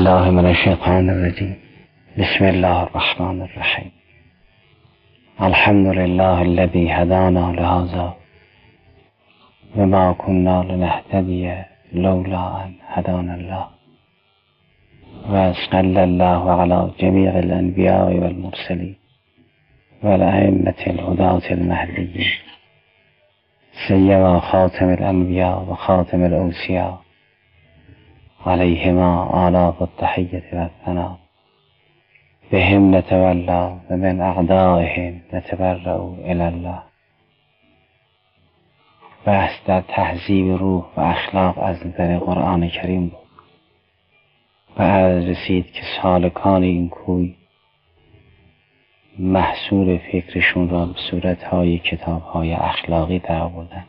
بالله من الشیطان الرجیم. بسم الله الرحمن الرحیم. الحمد لله الذي هدانا لهذا وما كنا لنهتدي لولا ان هدانا الله وصلى الله على جميع الانبیاء والمرسلین والائمة الهداة المهدیین سیما خاتم الانبیاء و خاتم الاوصیاء علیهما آلاف التحیة والثناء بهم نتولا و من اعدائهم نتبرأ الی الله. بحث در تهذیب روح و اخلاق از نظر قرآن کریم بود و عرض رسید که سالکان این کوی محصول فکرشون را به صورتهای کتابهای اخلاقی در آوردن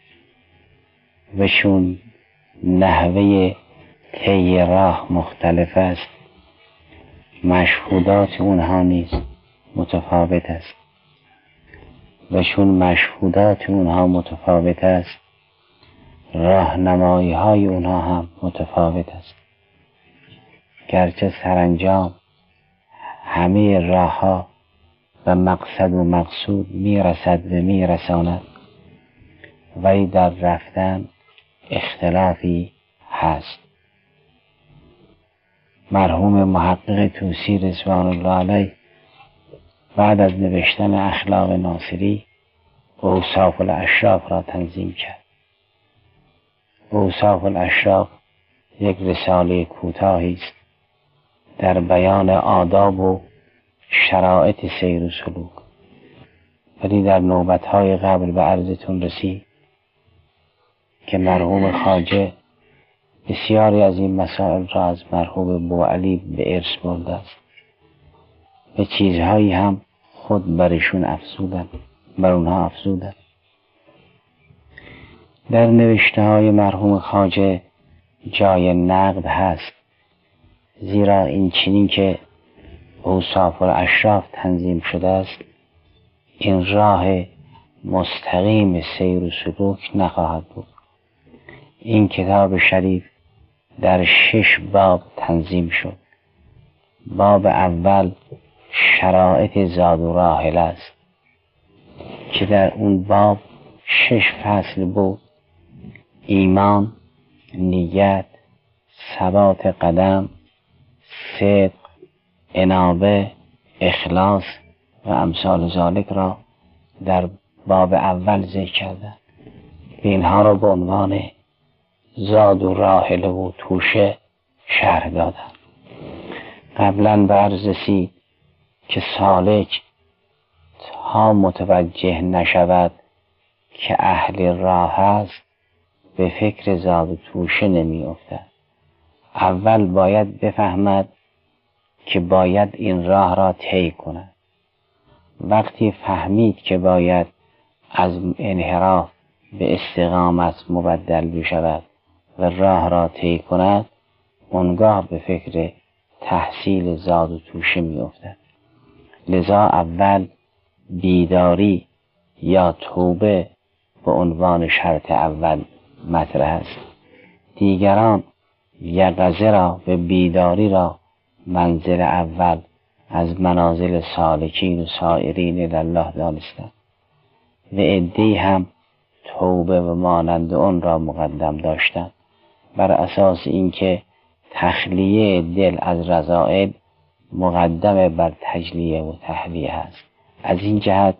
و چون نحوه طی راه مختلف است، مشهودات اونها نیز متفاوت است و چون مشهودات اونها متفاوت است، راهنمایی های اونها هم متفاوت است. گرچه سرانجام همه راه ها و مقصد و مقصود میرسد و میرساند، ولی در رفتن اختلافی هست. مرحوم محقق طوسی رضوان الله علیه بعد از نوشتن اخلاق ناصری اوصاف الاشراف را تنظیم کرد. اوصاف الاشراف یک رساله کوتاهی است در بیان آداب و شرایط سیر و سلوک، ولی در نوبت‌های قبل به عرضتون رسید که مرحوم خواجه بسیاری از این مسائل را از مرحوم بوعلی به ارث برده است و چیزهایی هم خود برشون افزودن، بر اونها افزودن. در نوشته های مرحوم خواجه جای نقد هست، زیرا این چنین که اوصاف الاشراف تنظیم شده است، این راه مستقیم سیر و سلوک نخواهد بود. این کتاب شریف در 6 باب تنظیم شد. باب اول شرایط زاد و راحله است که در اون باب 6 فصل بود: ایمان، نیت، ثبات قدم، صدق، انابه، اخلاص و امثال ذالک را در باب اول ذکر کردند. اینها را به عنوان زاد و راحله و توشه شرح دادند. قبلا به عرض رسید که سالک تا متوجه نشود که اهل راه است، به فکر زاد و توشه نمی افتد. اول باید بفهمد که باید این راه را طی کند. وقتی فهمید که باید از انحراف به استقامت مبدل بشود و راه را طی کند، اونگاه به فکر تحصیل زاد و توشه می افتد. لذا اول بیداری یا توبه به عنوان شرط اول مطرح است. دیگران یقظه را و بیداری را منزل اول از منازل سالکین و سائرین الله دانستند و عده‌ای هم توبه و مانند آن را مقدم داشتند، بر اساس اینکه تخلیه دل از رذائل مقدم بر تجلیه و تحلیه است. از این جهت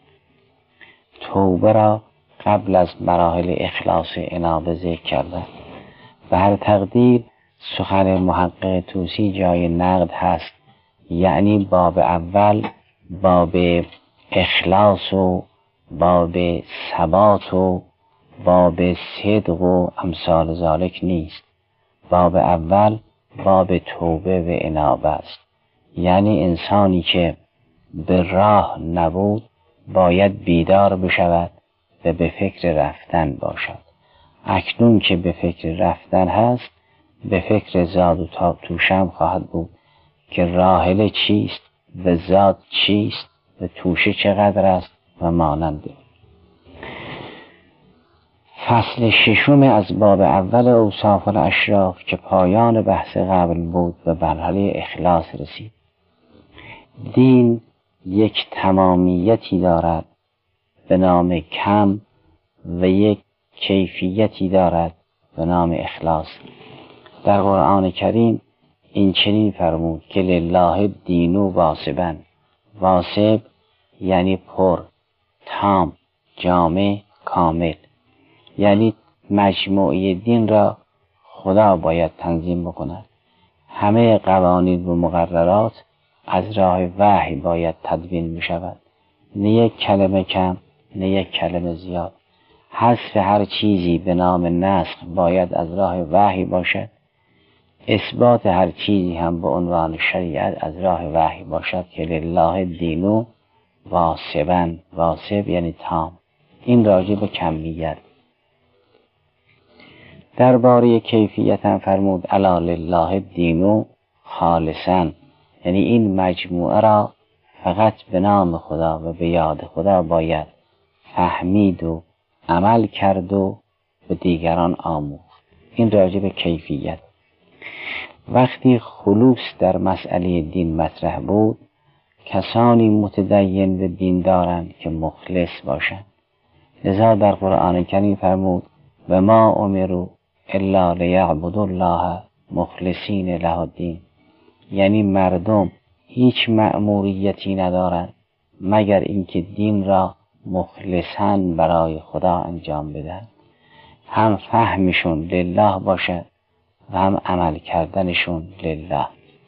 توبه را قبل از مراحل اخلاص و انابه ذکر کردند. به هر تقدیر سخن محقق طوسی جای نقد هست، یعنی باب اول باب اخلاص و باب ثبات و باب صدق و امثال ذالک نیست. باب اول باب توبه و انابه است، یعنی انسانی که به راه نبود باید بیدار بشود و به فکر رفتن باشد. اکنون که به فکر رفتن هست، به فکر زاد و توشه خواهد بود که راحله چیست و زاد چیست و توشه چقدر است و ماننده. فصل ششم از باب اول اوصاف الاشراف که پایان بحث قبل بود به مرحله اخلاص رسید. دین یک تمامیتی دارد به نام کم و یک کیفیتی دارد به نام اخلاص. در قرآن کریم این چنین فرمود که لله الدین واصبا. واصب یعنی پر، تام، جامع، کامل، یعنی مجموعه دین را خدا باید تنظیم بکند. همه قوانین و مقررات از راه وحی باید تدوین می شود، نه یک کلمه کم نه یک کلمه زیاد. حذف هر چیزی به نام نسخ باید از راه وحی باشد. اثبات هر چیزی هم به عنوان شریعت از راه وحی باشد که لله الدین واصبا. واصب یعنی تام. این راجع به کمیت. درباره کیفیت هم فرمود الا لله الدین خالصا، یعنی این مجموعه را فقط به نام خدا و به یاد خدا باید فهمید و عمل کرد و به دیگران آموخت. این راجع به کیفیت. وقتی خلوص در مسئله دین مطرح بود، کسانی متدین به دین دارند که مخلص باشند. لذا در قرآن کریم فرمود و ما امروا الا لیعبدوا الله مخلصین له الدین، یعنی مردم هیچ مأموریتی ندارند مگر اینکه دین را مخلصاً برای خدا انجام بدن. هم فهمشون لله باشد و هم عمل کردنشون لله.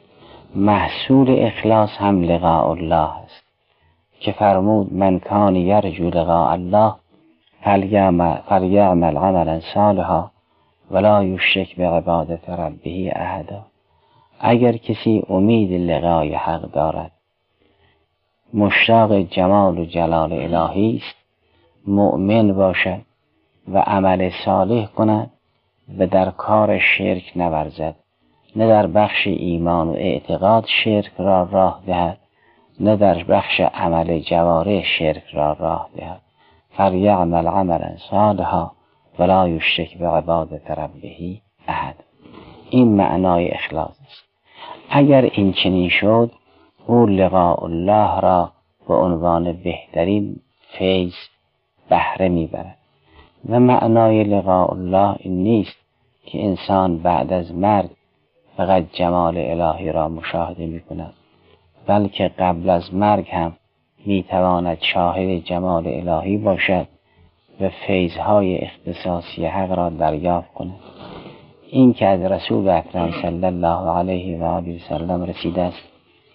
محصول اخلاص هم لقاء الله است که فرمود من کان یرجو لقاء الله فلیعمل عملا صالحا ولا یشرک بعبادة ربه احدا. اگر کسی امید لقای حق دارد، مشتاق جمال و جلال الهی است، مؤمن باشد و عمل صالح کند و در کار شرک نورزد، نه در بخش ایمان و اعتقاد شرک را راه دهد، نه در بخش عمل جوارح شرک را راه دهد. فلیعمل عملا صالحا ولا یشرک بعبادة ربه احد. این معنای اخلاص است. اگر این چنین شد، او لقاء الله را به عنوان بهترین فیض بهره میبرد. و معنای لقاء الله این نیست که انسان بعد از مرگ فقط جمال الهی را مشاهده میکند، بلکه قبل از مرگ هم میتواند شاهد جمال الهی باشد و فیضهای اختصاصی حق را دریافت کند. این که از رسول اکرم صلی الله علیه و آله و سلم رسیده است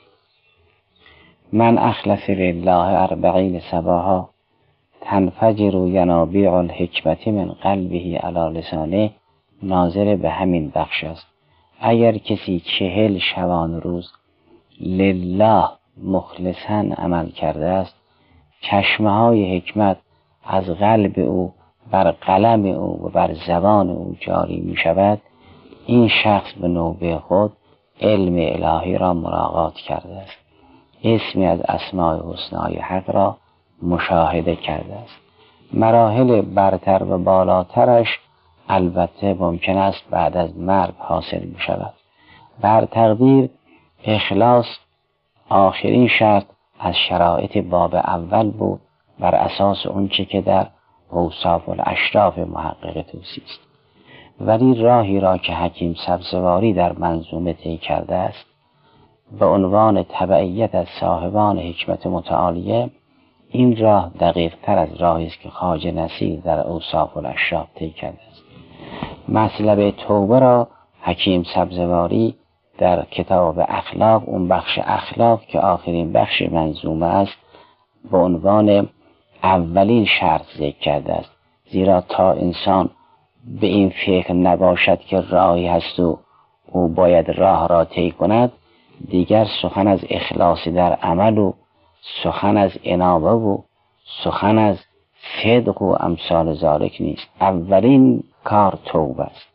من اخلص لله 40 صباحا تنفجر ینابیع الحکمت من قلبه علی لسانه، ناظر به همین بخش است. اگر کسی 40 شبان روز لله مخلصاً عمل کرده است، چشمه های حکمت از قلب او بر قلم او و بر زبان او جاری می شود. این شخص به نوبه خود علم الهی را ملاقات کرده است، اسمی از اسماء حسنای حق را مشاهده کرده است. مراحل برتر و بالاترش البته ممکن است بعد از مرگ حاصل می شود. بر تقدیر اخلاص آخرین شرط از شرایط باب اول بود، بر اساس اونچه که در اوصاف الاشراف محقق توسی است. ولی راهی را که حکیم سبزواری در منظومه طی کرده است به عنوان تبعیت از صاحبان حکمت متعالیه، این راه دقیق تر از راهی است که خواجه نصیر در اوصاف الاشراف طی کرده است. مطلب توبه را حکیم سبزواری در کتاب اخلاق، اون بخش اخلاق که آخرین بخش منظومه است، به عنوان اولین شرط ذکر کرده است. زیرا تا انسان به این فکر نباشد که راهی هست و او باید راه را طی کند، دیگر سخن از اخلاص در عمل و سخن از انابه و سخن از صدق و امثال ذالک نیست. اولین کار توبه است.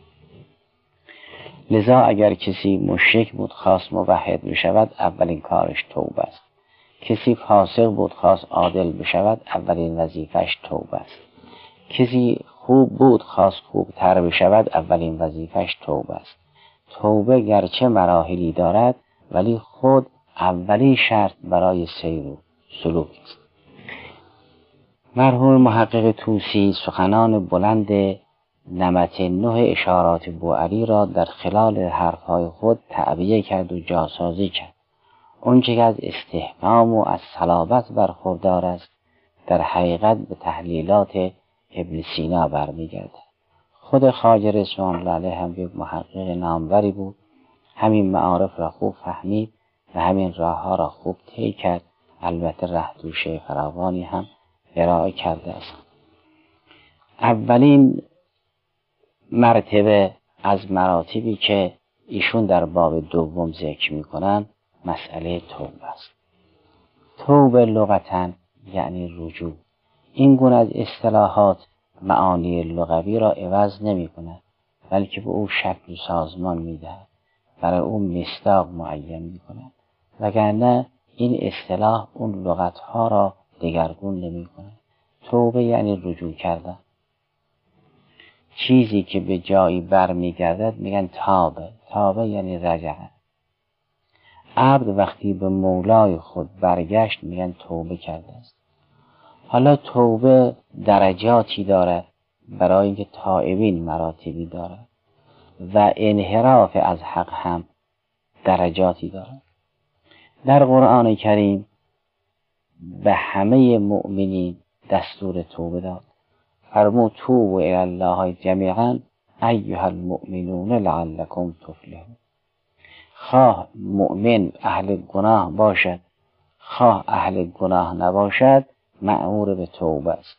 لذا اگر کسی مشرک بود خواست موحد بشود، اولین کارش توبه است. کسی فاسق بود خواست عادل بشود، اولین وظیفش توبه است. کسی خوب بود خواست خوبتر بشود، اولین وظیفش توبه است. توبه گرچه مراحلی دارد ولی خود اولی شرط برای سیر و سلوک است. مرحوم محقق طوسی سخنان بلند نمط 9 اشارات بوعلی را در خلال حرفهای خود تعبیه کرد و جاسازی کرد. اونچه که از استحکام و از صلابت برخوردار است در حقیقت به تحلیلات ابن سینا برمیگردد. خود خواجه رضوان الله علیه هم یک محقق ناموری بود، همین معارف را خوب فهمید و همین راه ها را خوب طی کرد. البته رهدوشه فراوانی هم ارائه کرده است. اولین مرتبه از مراتبی که ایشون در باب دوم ذکر میکنن مسئله توبه است. توبه لغتاً یعنی رجوع. این گونه از اصطلاحات معانی لغوی را عوض نمی کند، بلکه به او شکل و سازمان می دهد، برای او مصداق معین می کند، وگرنه این اصطلاح اون لغتها را دگرگون نمی کند. توبه یعنی رجوع کردن. چیزی که به جایی بر می گردد میگن تابه. تابه یعنی رجعه. عبد وقتی به مولای خود برگشت میگن توبه کرده است. حالا توبه درجاتی داره، برای اینکه تائبین مراتبی داره و انحراف از حق هم درجاتی داره. در قرآن کریم به همه مؤمنین دستور توبه داد. فرمود توبوا الی الله جمیعا ایها المؤمنون لعلکم تفلحون. خواه مؤمن اهل گناه باشد، خواه اهل گناه نباشد، مأمور به توبه است.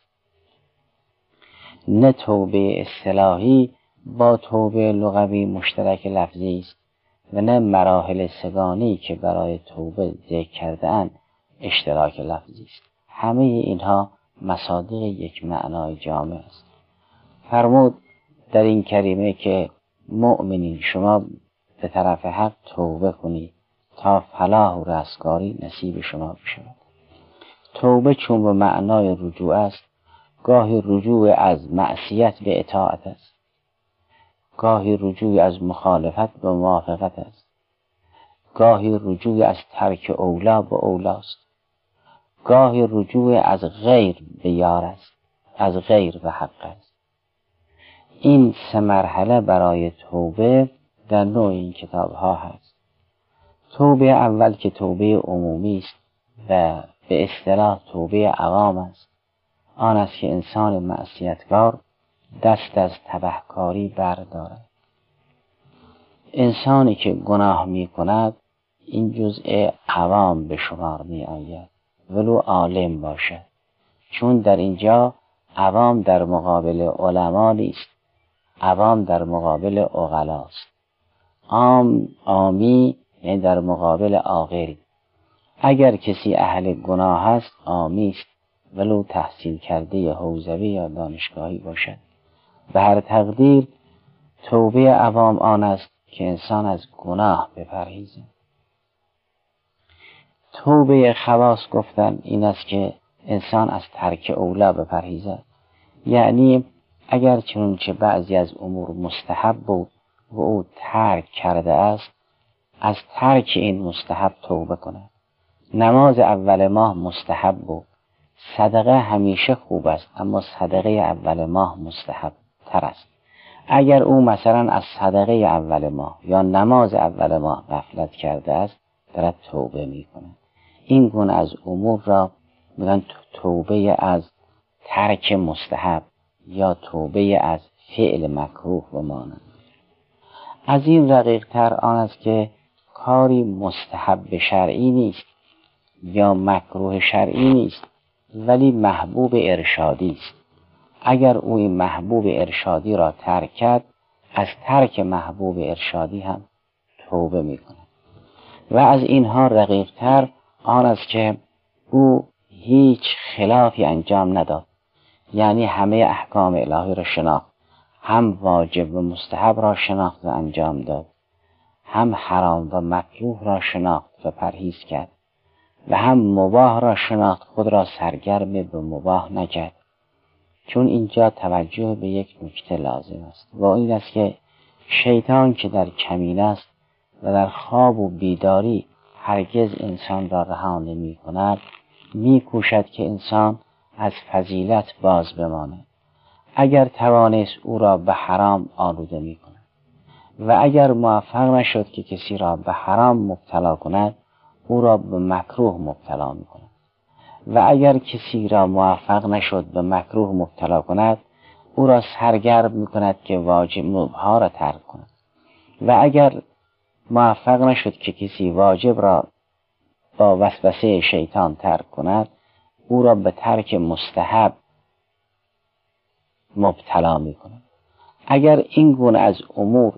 نه توبه اصطلاحی با توبه لغوی مشترک لفظی است و نه مراحل سگانی که برای توبه ذکر کرده اند اشتراک لفظی است. همه اینها مصادیق یک معنای جامع است. فرمود در این کریمه که مؤمنین شما به طرف حق توبه کنید تا فلاح و رستگاری نصیب شما بشود. توبه چون به معنای رجوع است، گاهی رجوع از معصیت به اطاعت است، گاهی رجوع از مخالفت به موافقت است، گاهی رجوع از ترک اولا به اولاست، گاهی رجوع از غیر به یار است، از غیر به حق است. این 3 مرحله برای توبه در نوع این کتاب ها هست. توبه اول که توبه عمومی است و به اصطلاح توبه عوام است، آن است که انسان معصیتکار دست از تبهکاری بردارد. انسانی که گناه می کند این جزء عوام به شمار می آید ولو عالم باشد، چون در اینجا عوام در مقابل علما نیست، عوام در مقابل عقلاست. عامی یعنی در مقابل عاقلی. اگر کسی اهل گناه است عامی است ولو تحصیل کرده حوزوی یا دانشگاهی باشد. به هر تقدیر توبه عوام آن است که انسان از گناه بپرهیزد. توبه خواص گفتن این است که انسان از ترک اولا بپرهیزد، یعنی اگر چنانچه بعضی از امور مستحب بود و او ترک کرده است، از ترک این مستحب توبه کند. نماز اول ماه مستحب بود، صدقه همیشه خوب است اما صدقه اول ماه مستحب تر است. اگر او مثلا از صدقه اول ماه یا نماز اول ماه غفلت کرده است، دارد توبه می کند. این گونه از امور را میگن توبه از ترک مستحب یا توبه از فعل مکروه و مانند. از این رقیق تر آن است که کاری مستحب شرعی نیست یا مکروه شرعی نیست ولی محبوب ارشادی است. اگر او این محبوب ارشادی را ترک کرد، از ترک محبوب ارشادی هم توبه می کند. و از اینها رقیق تر آن است که او هیچ خلافی انجام نداد، یعنی همه احکام الهی را شناخت، هم واجب و مستحب را شناخت و انجام داد، هم حرام و مکروه را شناخت و پرهیز کرد و هم مباح را شناخت، خود را سرگرم به مباح نکرد. چون اینجا توجه به یک نکته لازم است و این است که شیطان که در کمین است و در خواب و بیداری هرگز انسان را رها نمی کند، می کوشد که انسان از فضیلت باز بماند. اگر توانست او را به حرام آلوده می کند و اگر موفق نشد که کسی را به حرام مبتلا کند، او را به مکروه مبتلا می کند و اگر کسی را موفق نشد به مکروه مبتلا کند، او را سرگرم می کند که واجبها را ترک کند و اگر موفق نشد که کسی واجب را با وسوسه شیطان ترک کند، او را به ترک مستحب مبتلا می کند. اگر این گونه از امور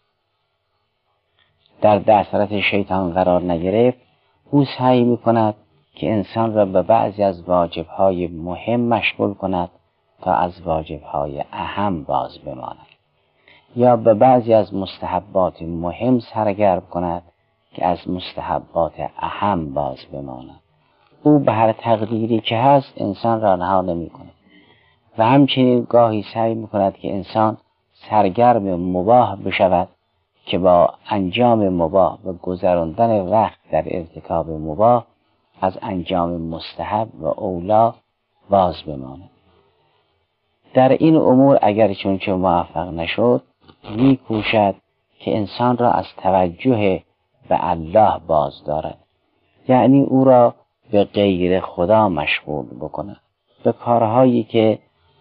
در دسترس شیطان قرار نگرفت، او سعی می کند که انسان را به بعضی از واجبهای مهم مشغول کند تا از واجبهای اهم باز بماند، یا به بعضی از مستحبات مهم سرگرم کند که از مستحبات اهم باز بماند. او به هر تقدیری که هست انسان را رها نمی کند و همچنین گاهی سعی می کند که انسان سرگرم مباح بشود که با انجام مباح و گذراندن وقت در ارتکاب مباح از انجام مستحب و اولا باز بماند. در این امور اگر چون موفق نشد، می کوشد که انسان را از توجه به الله باز دارد، یعنی او را به غیر خدا مشغول بکند، به کارهایی که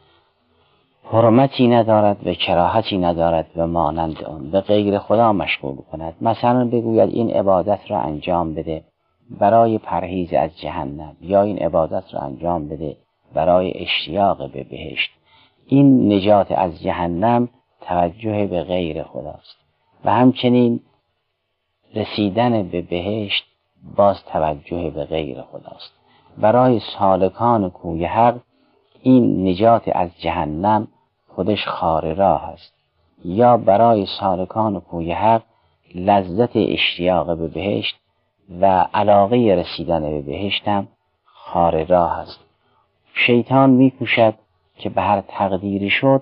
حرمتی ندارد و کراهتی ندارد و مانند آن به غیر خدا مشغول کند. مثلا بگوید این عبادت را انجام بده برای پرهیز از جهنم، یا این عبادت را انجام بده برای اشتیاق به بهشت. این نجات از جهنم توجه به غیر خداست و همچنین رسیدن به بهشت باز توجه به غیر خداست. برای سالکان کوی حق این نجات از جهنم خودش خار راه است، یا برای سالکان کوی حق لذت اشتیاق به بهشت و علاقه رسیدن به بهشت هم خار راه است. شیطان میکوشد که به هر تقدیری شد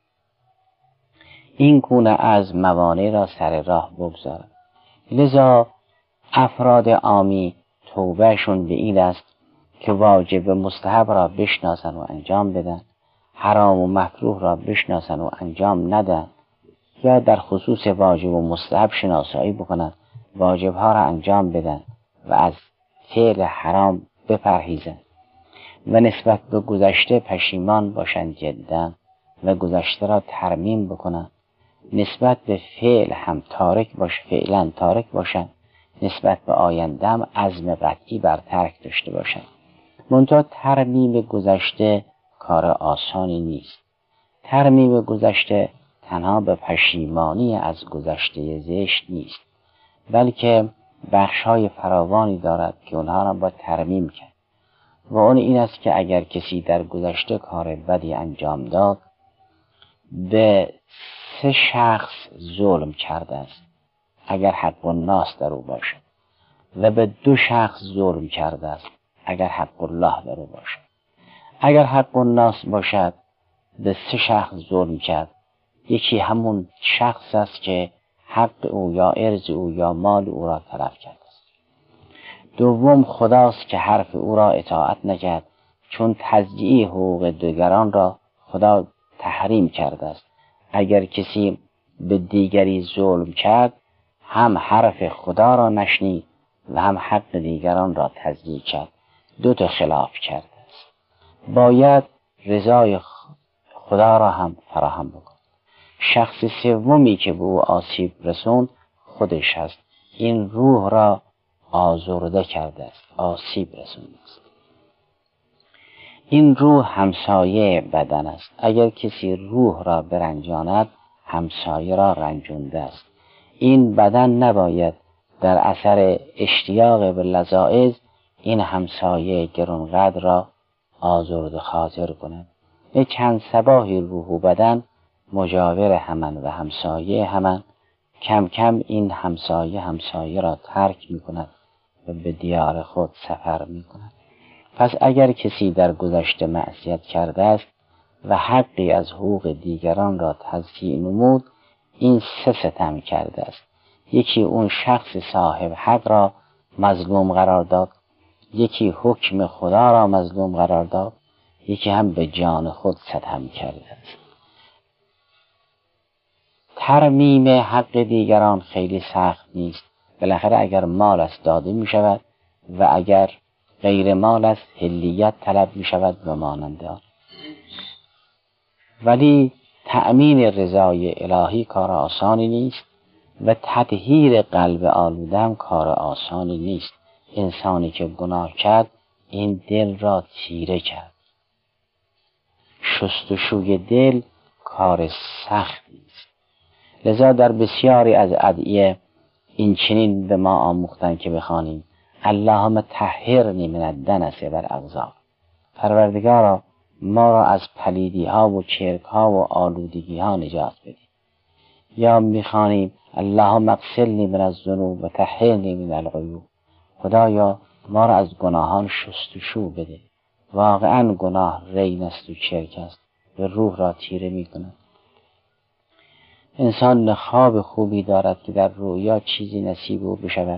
این گونه از موانع را سر راه بگذارد. لذا افراد عامی توبهشون به این است که واجب مستحب را بشناسن و انجام بدن، حرام و مکروه را بشناسن و انجام ندن، یا در خصوص واجب و مستحب شناسایی بکنن، واجبها را انجام بدن و از فعل حرام بپرهیزن و نسبت به گذشته پشیمان باشند جدا و گذشته را ترمیم بکنن. نسبت به فعل هم فعلا تارک باشند، نسبت به آینده هم عزم قطعی بر ترک داشته باشند. منتها ترمیم گذشته کار آسانی نیست. ترمیم گذشته تنها به پشیمانی از گذشته زشت نیست، بلکه بخش‌های فراوانی دارد که اونها را با ترمیم کرد و اون این است که اگر کسی در گذشته کار بدی انجام داد، به 3 شخص ظلم کرده است اگر حق الناس در او باشد، و به 2 شخص ظلم کرده است اگر حق الله در او باشد. اگر حق الناس باشد به 3 شخص ظلم کرد. یکی همون شخص است که حق او یا ارز او یا مال او را تلف کرده است. دوم خداست که حرف او را اطاعت نکرد، چون تضییع حقوق دیگران را خدا تحریم کرده است. اگر کسی به دیگری ظلم کرد، هم حرف خدا را نشنید و هم حق دیگران را تضییع کرد، 2 تا خلاف کرده است. باید رضای خدا را هم فراهم بکن. شخص سومی که به او آسیب رسوند خودش است. این روح را آزرده کرده است، آسیب رسونده است. این روح همسایه بدن است. اگر کسی روح را برنجاند، همسایه را رنجونده است. این بدن نباید در اثر اشتیاق به لذائذ این همسایه گرانقدر را آزرده خاطر کند. چند صباحی روح و بدن مجاور همان و همسایه همان، کم کم این همسایه را ترک می کند و به دیار خود سفر می کند. پس اگر کسی در گذشته معصیت کرده است و حقی از حقوق دیگران را تضییع نمود، این 3 ستم کرده است. یکی اون شخص صاحب حق را مظلوم قرار داد، یکی حکم خدا را مظلوم قرار داد، یکی هم به جان خود ستم کرده است. ترمیم حق دیگران خیلی سخت نیست. بالاخره اگر مال است داده می شود و اگر غیر مال است حلیت طلب می شود و مانند آن. ولی تأمین رضای الهی کار آسانی نیست و تطهیر قلب آلوده هم کار آسانی نیست. انسانی که گناه کرد این دل را تیره کرد. شستشوی دل کار سختی است. لذا در بسیاری از ادعیه این چنین به ما آموختن که بخوانیم اللهم طهرنی من الدنس والاغضاض. پروردگارا ما را از پلیدی ها و چرک ها و آلودگی ها نجات بده. یا میخوانیم اللهم اغسلنی من الذنوب و طهرنی من العیوب. خدایا ما را از گناهان شستشو بده. واقعا گناه رین است و چرک است و روح را تیره میکند. انسان خواب خوبی دارد که در رویا چیزی نصیب او بشود،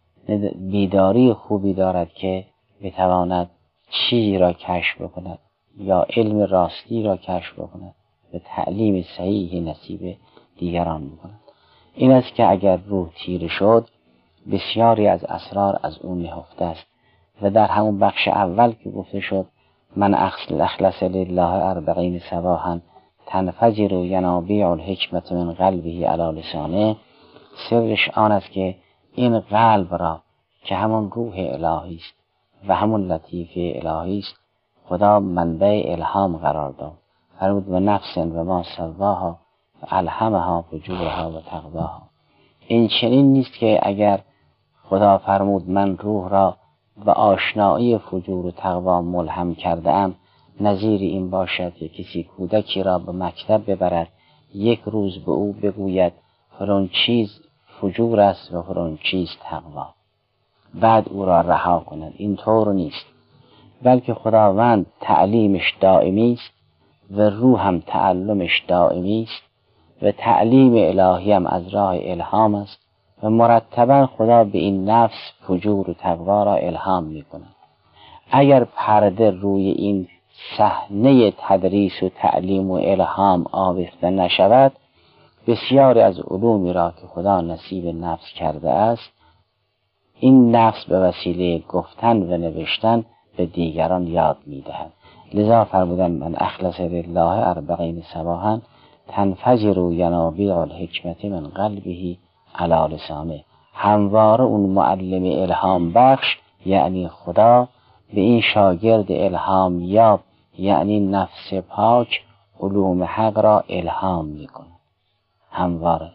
بیداری خوبی دارد که بتواند چیزی را کشف بکند یا علم راستی را کشف بکند و تعلیم صحیحی نصیب دیگران بکند. این است که اگر روح تیره شد بسیاری از اسرار از اون نهفته است و در همون بخش اول که گفته شد من اخلص لله 40 صباحا تنفجر ینابیع الحکمت من قلبه علی لسانه، سرش آن است که این قلب را که همون روح الهی است و همون لطیفه الهی است خدا منبع الهام قرار داد. فرمود و نفس و ما سواها الهمها فجورها و تقواها. این چنین نیست که اگر خدا فرمود من روح را به آشنایی فجور و تقوا ملهم کرده ام، نظیر این باشد که کسی کودکی را به مکتب ببرد، یک روز به او بگوید فلان چیز فجور است و فلان چیز تقوا، بعد او را رها کند. این طور نیست، بلکه خداوند تعلیمش دائمی است و روح هم تعلمش دائمی است و تعلیم الهی هم از راه الهام است و مرتبا خدا به این نفس فجور و تقوا را الهام می کند. اگر پرده روی این صحنه تدریس و تعلیم و الهام آویخته نشود، بسیاری از علومی را که خدا نصیب نفس کرده است این نفس به وسیله گفتن و نوشتن به دیگران یاد می دهد. لذا فرمودن من اخلص لله 40 صباحا تنفجر ینابیع الحکمت من قلبه علی لسانه. همواره اون معلم الهام بخش یعنی خدا به این شاگرد الهام یاب یعنی نفس پاک علوم حق را الهام می کند همواره.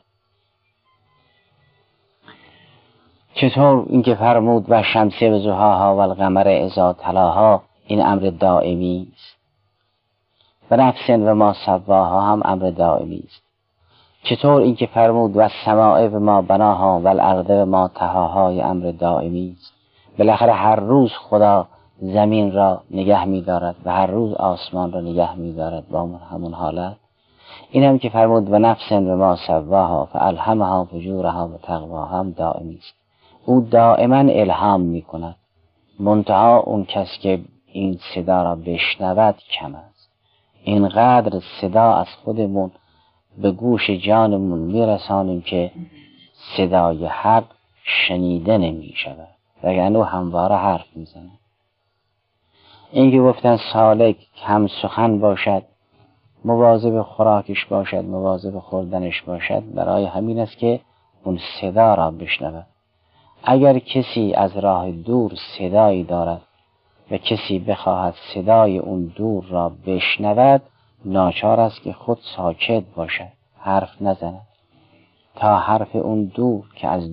چطور اینکه فرمود و شمس و ضحاها و القمر اذا تلاها، این امر دائمی است. و نفس و ما سواها هم امر دائمی است. چطور اینکه فرمود و السماء و ما بناها و الارض و ما طحاها، امر دائمی است. بالاخره هر روز خدا زمین را نگه می دارد و هر روز آسمان را نگه می دارد با همون حالت. این هم که فرمود و نفس و ما سواها فالهمها فجورها و تقواها هم دائمی است. او دائما الهام می کند. منتها اون کس که این صدا را بشنود کم است. اینقدر صدا از خودمون به گوش جانمون میرسانیم که صدای حق شنیده نمی شود، وگرنه همواره حرف میزنه. این که گفتن سالک کم سخن باشد، مواظب خوراکش باشد، مواظب خوردنش باشد، برای همین است که اون صدا را بشنود. اگر کسی از راه دور صدایی دارد و کسی بخواهد صدای اون دور را بشنود، ناچار است که خود ساکت باشد، حرف نزند تا حرف اون دور که از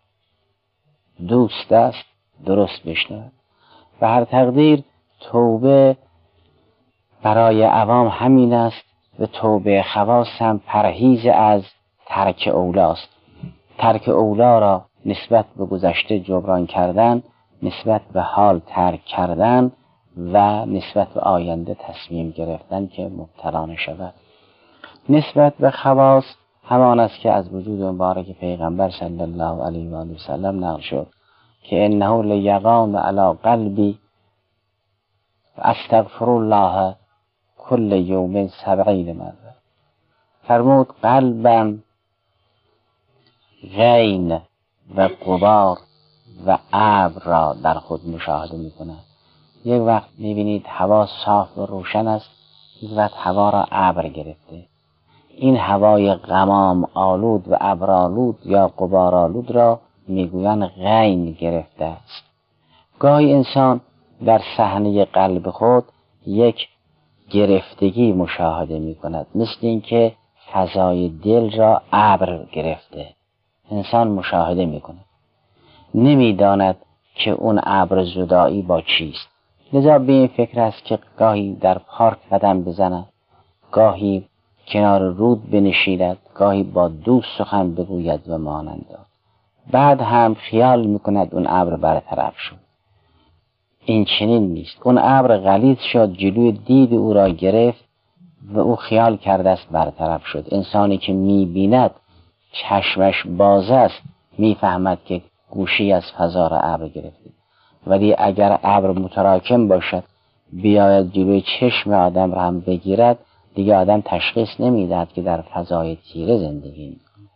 دوست است درست بشنود. و هر تقدیر توبه برای عوام همین است و توبه خواص هم پرهیز از ترک اولاست. ترک اولا را نسبت به گذشته جبران کردن، نسبت به حال ترک کردن و نسبت به آینده تصمیم گرفتن که مبتلا نشود. نسبت به خواص همان است که از وجود مبارک پیغمبر صلی الله علیه و آله و سلم نقل شد که انه لیقام علی قلبی استغفر الله کل یوم 70 مرة. فرمود قلبم غین و غبار و ابر را در خود مشاهده می کند. یک وقت می بینید هوا صاف و روشن است، یک وقت هوا را ابر گرفته. این هوای غمام آلود و ابرآلود یا غبار آلود را میگویند غین گرفته است. گاهی انسان در صحنه قلب خود یک گرفتگی مشاهده می کند، مثل اینکه فضای دل را ابر گرفته. انسان مشاهده می کند، نمیداند که اون ابر زدایی با چیست. لذا به این فکر است که گاهی در پارک قدم بزند، گاهی کنار رود بنشیند، گاهی با دوست سخن بگوید و مانند آن. بعد هم خیال میکند اون ابر برطرف شد. این چنین نیست. اون ابر غلیظ شد، جلوی دید او را گرفت و او خیال کرده است برطرف شد. انسانی که میبیند چشمش باز است میفهمد که گوشی از فضا را ابر گرفته. ولی اگر ابر متراکم باشد بیاید جلوی چشم آدم را هم بگیرد، دیگه آدم تشخیص نمیدهد که در فضای تیره زندگی می‌کند.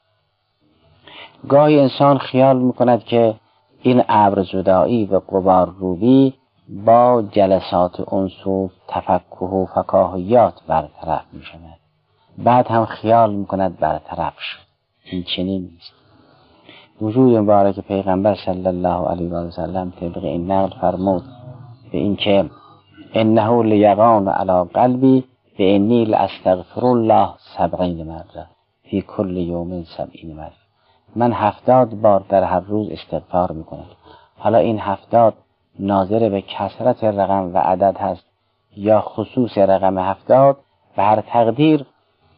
گاهی انسان خیال میکند که این ابر زدایی و غبار روبی با جلسات انس و تفکه و فکاهیات برطرف میشود. بعد هم خیال میکند برطرف شد. این چنین نیست. وجود مبارک پیغمبر صلی الله علیه و سلم طبق این نقل فرمود به این که انه لیقان علی قلبی و انی لاستغفر الله 70 مرة فی کل یوم 70 مرة. من 70 بار در هر روز استغفار میکنم. حالا این 70 ناظر به کثرت رقم و عدد هست یا خصوص رقم 70، و هر تقدیر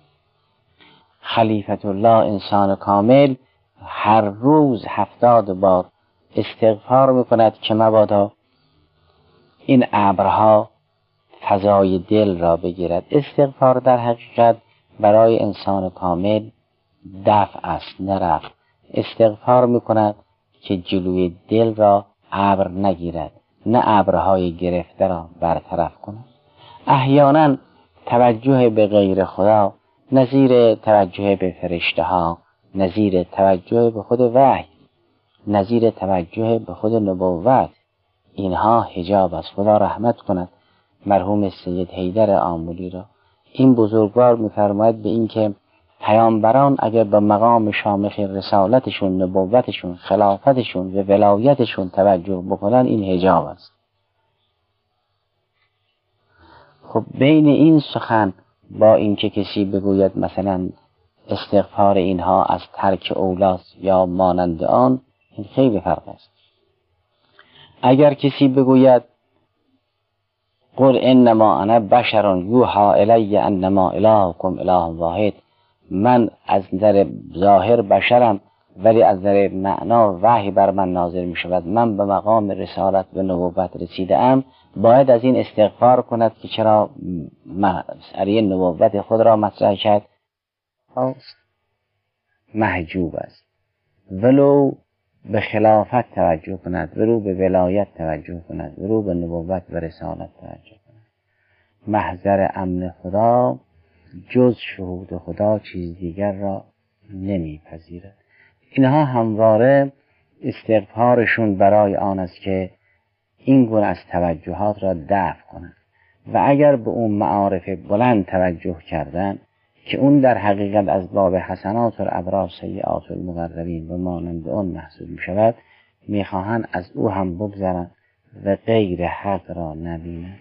خلیفت الله انسان کامل هر روز 70 بار استغفار میکند که مبادا این ابرها فضای دل را بگیرد. استغفار در حقیقت برای انسان کامل دفع است، نه رفع. استغفار میکند که جلوی دل را ابر نگیرد، نه ابرهای گرفته را برطرف کند. احیانا توجه به غیر خدا نظیر توجه به فرشته ها، نظیر توجه به خود وحی، نظیر توجه به خود نبوت، اینها حجاب است. خدا رحمت کند مرحوم سید حیدر آملی را. این بزرگوار می‌فرماید به این که پیامبران اگر به مقام شامخ رسالتشون، نبوتشون، خلافتشون و ولایتشون توجه بکنن، این حجاب است. خب بین این سخن با اینکه کسی بگوید مثلا استغفار اینها از ترک اولاست یا مانند آن، این خیلی فرق است. اگر کسی بگوید قل انما انا بشر یوحى الی انما الهکم اله واحد، من از نظر ظاهر بشرم ولی از نظر معنا وحی بر من نازل می شود، من به مقام رسالت و نبوت رسیده ام، باید از این استغفار کند که چرا مسئله نبوت خود را مطرح کرد. محجوب است. ولو به خلافت توجه کند، ولو به ولایت توجه کند، ولو به نبوت و رسالت توجه کند. محضر امن خدا جز شهود خدا چیز دیگر را نمیپذیرد. اینها همواره استغفارشون برای آن است که این گونه از توجهات را دفع کنند. و اگر به اون معارف بلند توجه کردن که اون در حقیقت از باب حسنات الابرار سیئات المقربین و مانند اون محسوب می شود، می خواهند از او هم بگذرند و غیر حق را نبینند.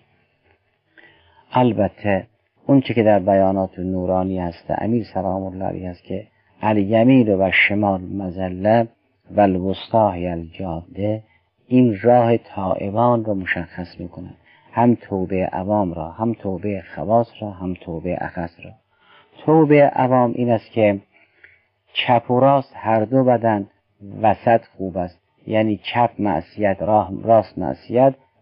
البته اون چه که در بیانات نورانی هست امیر سلام الله علیه است که الیمین و شمال مزله و الوسطی الجاده، این راه تائبان را مشخص می کند. هم توبه عوام را، هم توبه خواص را، هم توبه اخص را. توبه عوام این است که چپ و راست هر دو بدن، وسط خوب است. یعنی چپ معصیت، راست معصیت،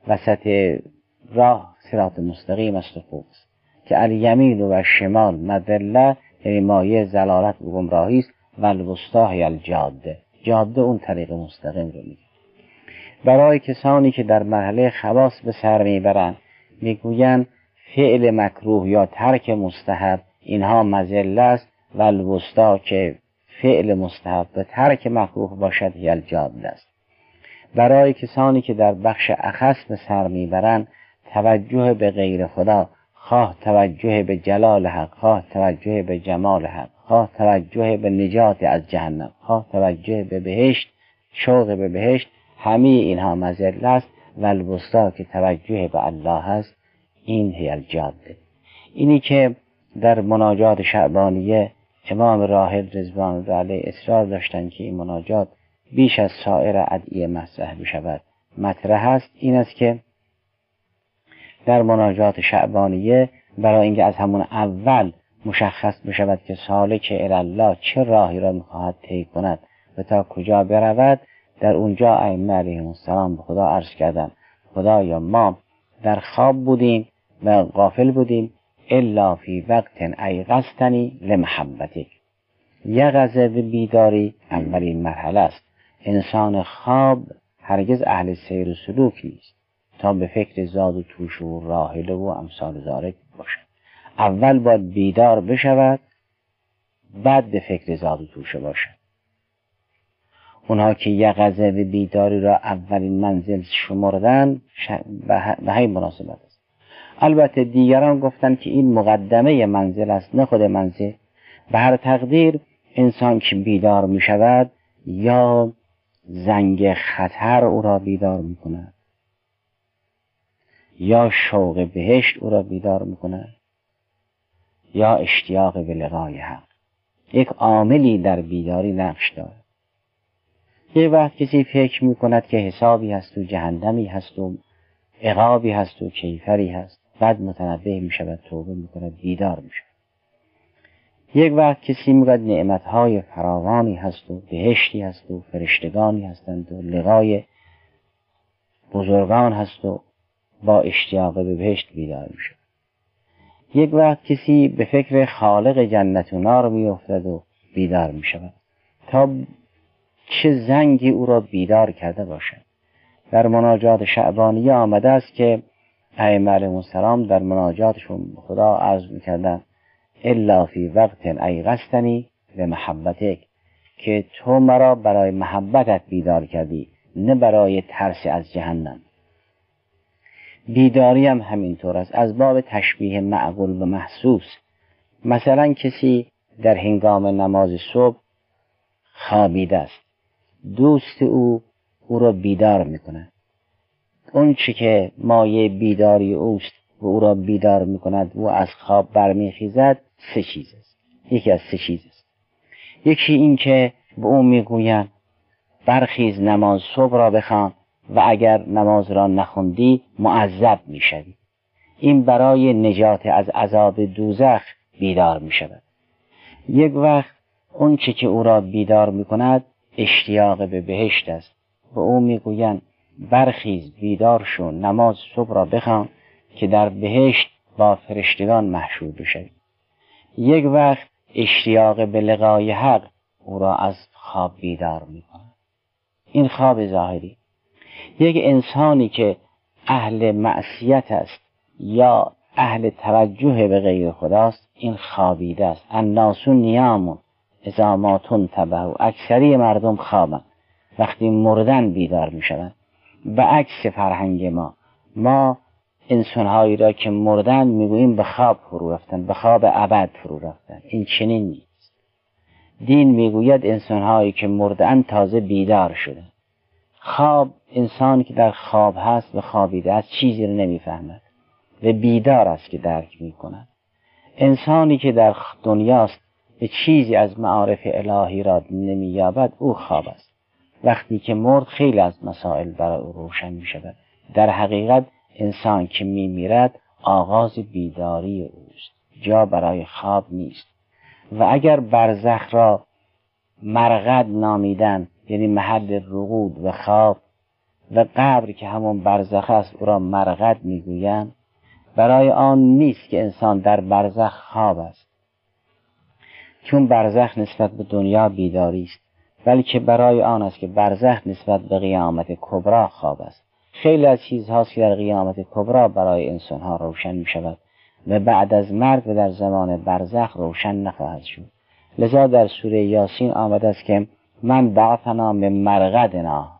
وسط راه صراط مستقیم است و خوب است که الیمین و شمال مدله، یعنی مایه ضلالت و گمراهی است، و الوسطی هی الجاده، جاده اون طریق مستقیم رو میگه. برای کسانی که در مرحله خواص به سر میبرند میگویند فعل مکروه یا ترک مستحب اینها مذله است، و الوسطی که فعل مستحب و ترک مکروه باشد هی الجاده است. برای کسانی که در بخش اخص به سر میبرند توجه به غیر خدا، خواه توجه به جلال حق، خواه توجه به جمال حق، خواه توجه به نجات از جهنم، خواه توجه به بهشت، شوق به بهشت، همه اینها مذله است. و الوسطی که توجه به الله است، این هی الجاده. اینی که در مناجات شعبانیه امام راحل رضوان الله علیه اصرار داشتند که این مناجات بیش از سایر ادعیه مطرح بشود مطرح است، این است که در مناجات شعبانیه برای اینکه از همون اول مشخص بشود که سالک الی الله چه راهی را میخواهد طی کند و تا کجا برود، در اونجا ائمه علیهم السلام به خدا عرض کردند خدایا ما در خواب بودیم و غافل بودیم، الا فی وقت ایقظتنی لمحبتک. یقظه و بیداری اولین مرحله است. انسان خواب هرگز اهل سیر و سلوک نیست تا به فکر زاد و توش و راحله و امثال ذالک باشد. اول باید بیدار بشود، بعد به فکر زاد و توشه باشد. اونها که یقظه و بیداری را اولین منزل شمردن به همین مناسبت است. البته دیگران گفتن که این مقدمه منزل است، نه خود منزل. به هر تقدیر انسان که بیدار می شود یا زنگ خطر او را بیدار می کند یا شوق بهشت او را بیدار می کند یا اشتیاق به لقای حق. یک عاملی در بیداری نقش دارد. یک وقت کسی فکر می کند که حسابی هست و جهنمی هست و عقابی هست و کیفری هست، بعد متنبه می شود، توبه می کند، بیدار می شود. یک وقت کسی می گوید نعمتهای فراوانی هست و بهشتی هست و فرشتگانی هستند و لقای بزرگان هست و با اشتیاق به بهشت بیدار می شود. یک وقت کسی به فکر خالق جنت و نار می افتد و بیدار می شود تا چه زنگی او را بیدار کرده باشد. در مناجات شعبانیه آمده است که ائمه علیهم السلام در مناجاتشون خدا عرض می‌کردند الا فی وقت ایقظتنی لمحبتک، که تو مرا برای محبتت بیدار کردی، نه برای ترس از جهنم. بیداری هم همینطور است، از باب تشبیه معقول و محسوس. مثلا کسی در هنگام نماز صبح خوابیده است، دوست او را بیدار میکند. اون چی که مایه بیداری اوست و او را بیدار میکند و از خواب برمیخیزد سه چیز است. یکی از سه چیز است. یکی این که به او میگویند برخیز نماز صبح را بخوان و اگر نماز را نخوندی معذب میشوی. این برای نجات از عذاب دوزخ بیدار میشود. یک وقت اون چی که او را بیدار میکند اشتیاق به بهشت است. به او میگویند برخیز، بیدار شو، نماز صبح را بخوان که در بهشت با فرشتگان محشور بشوی. یک وقت اشتیاق به لقای حق او را از خواب بیدار میکند. این خواب ظاهری. یک انسانی که اهل معصیت است یا اهل توجه به غیر خداست، این خوابیده است. الناس نیام اذا ما تنتبهوا، اکثری مردم خوابند، وقتی مردن بیدار میشوند. به عکس فرهنگ ما انسانهایی را که مردن میگوییم به خواب فرو رفتن، به خواب ابد فرو رفتن. این چنین نیست. دین میگوید انسانهایی که مردن تازه بیدار شده. خواب، انسانی که در خواب هست و خوابیده است چیزی رو نمیفهمد و بیدار است که درک میکند. انسانی که در دنیاست و چیزی از معارف الهی را نمییابد، او خواب است. وقتی که مرد خیلی از مسائل برای او روشن می شود. در حقیقت انسان که می میرد آغاز بیداری اوست، جا برای خواب نیست. و اگر برزخ را مرقد نامیدن، یعنی محل رقود و خواب و قبر که همون برزخ است او را مرقد میگویند، برای آن نیست که انسان در برزخ خواب است، چون برزخ نسبت به دنیا بیداری است، بلکه برای آن است که برزخ نسبت به قیامت کبری خواب است. خیلی از چیزهاست که در قیامت کبری برای انسانها روشن می شود و بعد از مرگ و در زمان برزخ روشن نخواهد شد. لذا در سوره یاسین آمده است که من بعثنا من مرقدنا،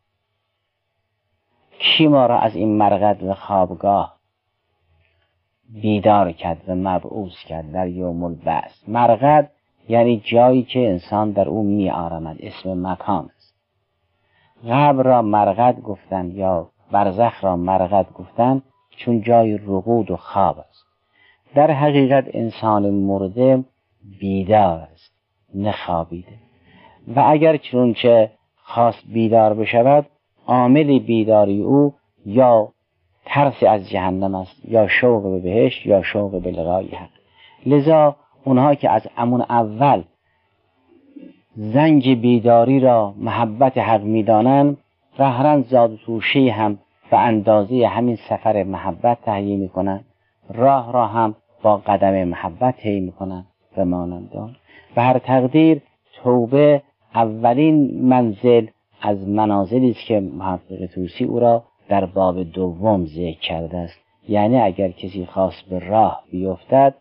کی ما را از این مرقد و خوابگاه بیدار کرد و مبعوث کرد در یوم البعث. مرقد یعنی جایی که انسان در او می آرامد، اسم مکان است. قبر را مرقد گفتن یا برزخ را مرقد گفتن چون جای رقود و خواب است. در حقیقت انسان مرده بیدار است، نخوابیده، و اگر چنانچه خواست بیدار بشود، عامل بیداری او یا ترس از جهنم است، یا شوق به بهشت، یا شوق به لقای حق. لذا اونها که از امون اول زنج بیداری را محبت حق میدانند، قهرن زاد و توشه هم به اندازه همین سفر محبت تهیه میکنند، راه را هم با قدم محبت طی میکنند و مانند آن. به هر تقدیر توبه اولین منزل از منازلی است که محقق طوسی او را در باب دوم ذکر کرده است. یعنی اگر کسی خواست به راه بیفتد،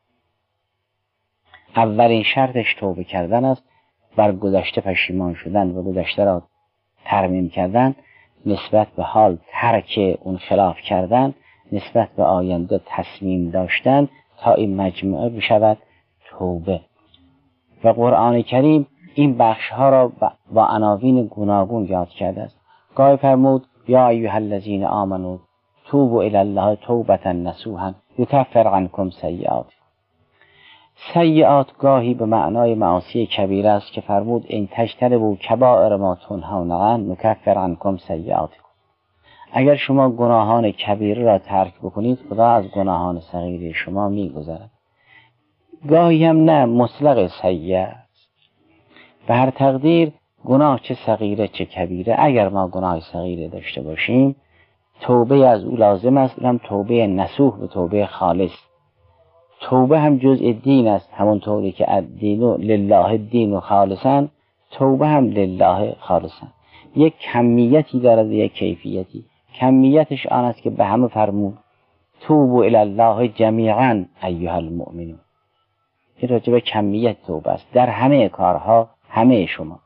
اولین شرطش توبه کردن است، بر گذشته پشیمان شدن و گذشته را ترمیم کردن، نسبت به حال ترک اون خلاف کردن، نسبت به آینده تصمیم داشتن، تا این مجموعه بشود توبه. و قرآن کریم این بخش ها را با عناوین گوناگون یاد کرده است. گاهی فرمود یا ایها الذین آمنوا توبوا الی الله توبة نصوحا یکفر عنکم سیئاتکم. سیئات گاهی به معنای معاصی کبیره است که فرمود این تجتنبوا کبائر ما تنهون عنه نکفر عنکم سیئاتکم. اگر شما گناهان کبیره را ترک بکنید، خدا از گناهان صغیره شما میگذرد. گاهی هم نه، مطلق سیئه است. به هر تقدیر گناه چه صغیره چه کبیره، اگر ما گناه صغیره داشته باشیم، توبه از او لازم است، هم توبه نصوح و توبه خالص. توبه هم جزء دین است، همون طوری که الدین لله الدین و خالصا، توبه هم لله خالصا. یک کمیتی دارد و یک کیفیتی. کمیتش آن است که به همه فرمود توبوا الی الله جمیعا ایها المؤمنون. این راجع به کمیت توبه است، در همه کارها، همه شما.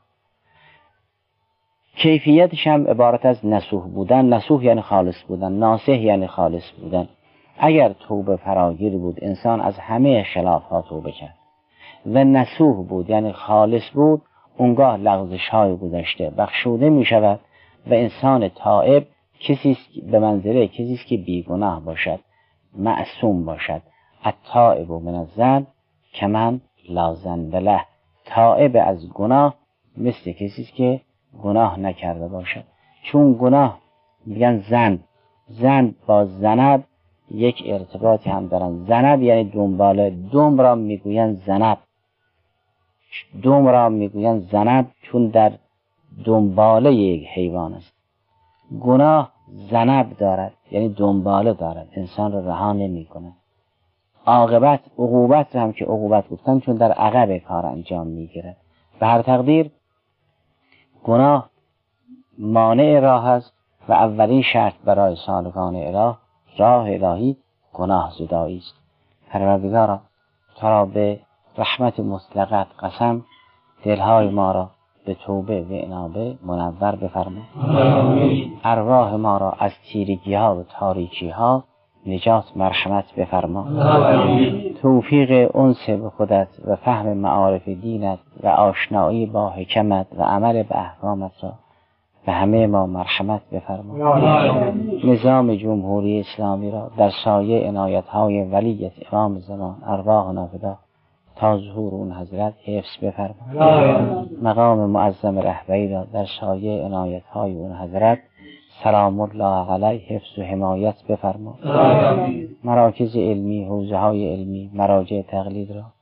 کیفیتش هم عبارت از نصوح بودن. نصوح یعنی خالص بودن، ناصح یعنی خالص بودن. اگر توبه فراگیر بود، انسان از همه خلاف ها توبه کرد و نصوح بود یعنی خالص بود، اونگاه لغزش های گذشته بخشوده می شود و انسان تائب کسی به منزله کسی است که بیگناه باشد، معصوم باشد. التائب من الذنب کمن لا ذنب له. تائب از گناه مثل کسی است که گناه نکرده باشد. چون گناه میگن زن با زنب یک ارتباطی هم دارن. زنب یعنی دنباله، دم را میگوین زنب، دم را میگوین زنب چون در دنباله یک حیوان است. گناه زنب دارد یعنی دنباله دارد، انسان را رها نمی کند. عاقبت عقوبت را هم که عقوبت گفتن چون در عقب کار انجام میگیرد. به هر تقدیر گناه مانع راه است و اولین شرط برای سالکان راه الهی گناه زدایی است. پروردگارا تو را به رحمت مطلقت قسم، دلهای ما را به توبه و انابه منور بفرما. ارواح ما را از تیرگی ها و تاریکی ها نجات مرحمت بفرما. توفیق انس به خودت و فهم معارف دینت و آشنایی با حکمت و عمل به احکامت را به همه ما مرحمت بفرما. نظام جمهوری اسلامی را در سایه عنایت‌های ولیت امام زمان ارواحنا فدا تا ظهور اون حضرت حفظ بفرما. مقام معظم رهبری را در سایه عنایت‌های اون حضرت سلام الله علیه حفظ و حمایت بفرما. مراکز علمی، حوزه‌های علمی، مراجع تقلید را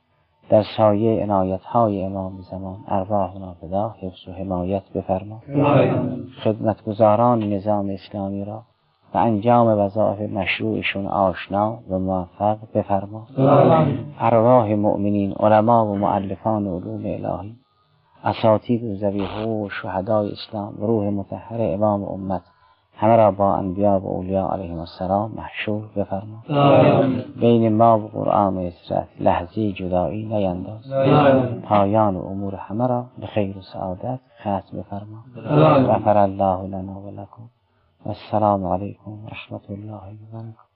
در سایه عنایت‌های امام زمان ارواحنا فدا، حفظ و حمایت بفرما. خدمتگزاران نظام اسلامی را و انجام وظایف مشروعشون آشنا و موفق بفرما. ارواح مؤمنین، علما و مؤلفان علوم الهی، اساتید و ذوی حقوق و شهدای اسلام و روح مطهر امام امت همه را با انبیا و اولیاء علیهم السلام محشور بفرما. بین ما و قرآن و اسرت لحظی جدایی نینداز. پایان امور همه را به خیر و سعادت ختم بفرما. غفر الله لنا و لکم و السلام علیکم و رحمت الله و برکاته.